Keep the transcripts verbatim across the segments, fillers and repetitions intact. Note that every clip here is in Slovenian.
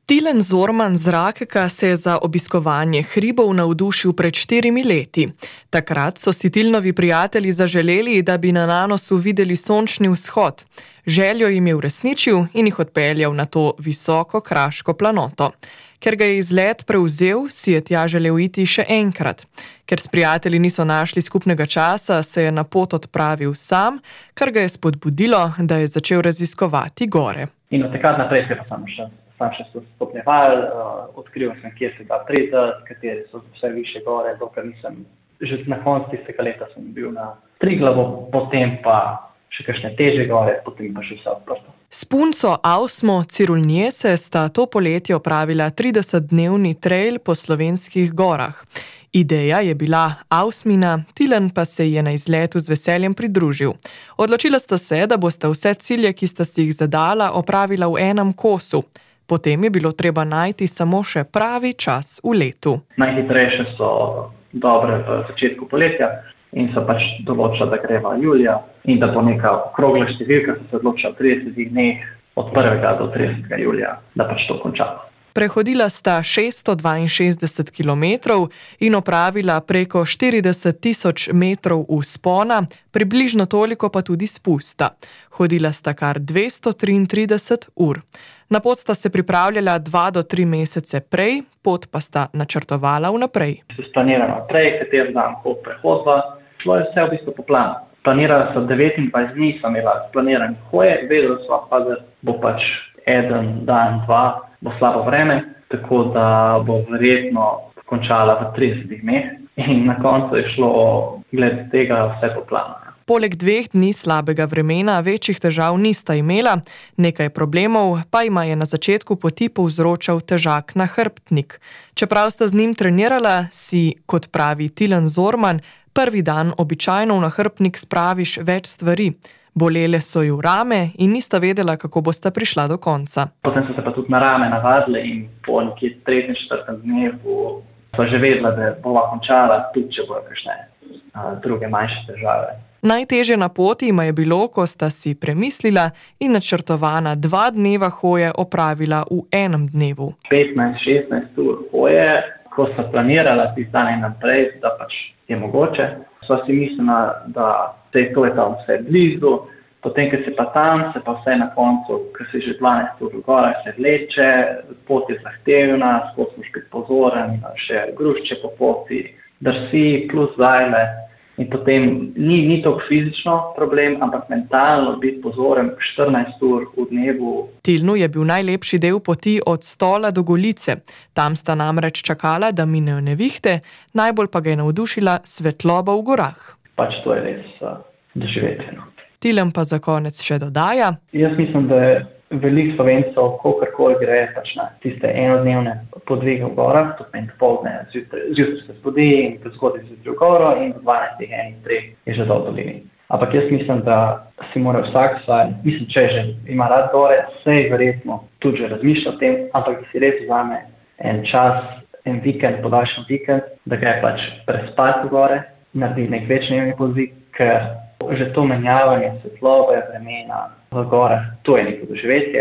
Tilen Zorman z Rakeka se je za obiskovanje hribov navdušil pred štirimi leti. Takrat so si Tilnovi prijatelji zaželeli, da bi na Nanosu videli sončni vzhod. Željo jim je uresničil in jih odpeljal na to visoko kraško planoto. Ker ga je izlet prevzel, si je tja želel iti še enkrat. Ker s prijatelji niso našli skupnega časa, se je na pot odpravil sam, kar ga je spodbudilo, da je začel raziskovati gore. In od takrat naprej se pa sam še, sam še stopnjeval, uh, odkril sem, kje se da priti, katere so vse više gore, dokler nisem, že na koncu tistega leta sem bil na Triglavu, potem pa še kakšne težje gore, potem pa še vse odprto. S punco Ausmo Cirulniese sta to poletje opravila tridesetdnevni trail po slovenskih gorah. Ideja je bila Ausmina, Tilen pa se je na izletu z veseljem pridružil. Odločila sta se, da bosta vse cilje, ki sta si jih zadala, opravila v enem kosu. Potem je bilo treba najti samo še pravi čas v letu. Najhitrejše so dobre v začetku poletja in so pač določila, da greva julija in da bo neka okrogla številka, so se odločila v tridesetih dneh od prvega do tridesetega julija, da pač to končala. Prehodila sta šeststo dvainšestdeset kilometrov in opravila preko štirideset tisoč metrov vzpona, približno toliko pa tudi spusta. Hodila sta kar dvesto triintrideset ur. Na pot sta se pripravljala dva do tri mesece prej, pot pa sta načrtovala vnaprej. Se splanirala naprej, kater dan pot prehodba, šlo je vse v bistvu po planu. Planirala so devetindvajset dni, sem imela splaniran hoje, vedela sva pa, da bo pač eden dan, dva, bo slabo vreme, tako da bo verjetno končala v tridesetih dneh in na koncu je šlo glede tega vse po planu. Poleg dveh dni slabega vremena večjih težav nista imela, nekaj problemov pa ima je na začetku poti povzročal težak nahrbtnik. Čeprav sta z njim trenirala, si, kot pravi Tilen Zorman, prvi dan običajno v nahrbtnik spraviš več stvari. Bolele so ju rame in nista vedela, kako bosta prišla do konca. Potem so se pa tudi na rame navadile in po nekje tretjem, četrtem dnevu so že vedela, da bova končala, tudi če bojo kakšne druge manjše težave. Najtežje na poti ima je bilo, ko sta si premislila in načrtovana dva dneva hoje opravila v enem dnevu. petnajst šestnajst ur hoje, ko sta planirala tisti dan in naprej, da pač je mogoče. Sva si mislila, da se je to je tam vse blizu, potem, ker se pa tam, se pa vse na koncu, ker se že dvanajst ur v gorah se vleče, pot je zahtevna, skoro moraš biti pozoren, še grušče po poti, drsi plus zajle in potem ni, ni toliko fizično problem, ampak mentalno biti pozoren štirinajst ur v dnevu. Tilnu je bil najlepši del poti od Stola do Golice. Tam sta namreč čakala, da minejo nevihte, najbolj pa ga je navdušila svetloba v gorah. Pač to je res uh, doživetje. No. Tilen pa za konec še dodaja. Jaz mislim, da je veliko Slovencev, kakorkoli gre, pač na tiste enodnevne podvige v gorah, to pomeni popoldne, zjutraj se zbudi in prezgodaj zjutraj v goro in v dvanajstih, enih, treh je že dol dolini. Ampak jaz mislim, da si mora vsak svoj, mislim, če že ima rad gore, sej verjetno tudi že razmišlja o tem, ampak da si res vzame en čas, en vikend, podaljšan vikend, da gre pač prespati v gore, naredi nek večdnevni podvig, ker že to menjavanje svetlobe, vremena v gorah, to je neko doživetje.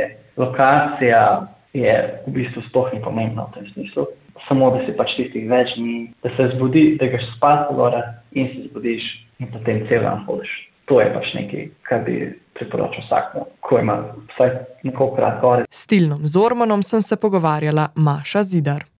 Lokacija je v bistvu sploh ni pomembna v tem smislu. Samo, da si pač tistih več dni, da se zbudi, da greš spat v gorah in se zbudiš in potem cel dan hodiš. To je pač nekaj, kar bi priporočil vsakmu, ko ima vsaj nekoliko rad gore. S Tilnom Zormanom sem se pogovarjala Maša Zidar.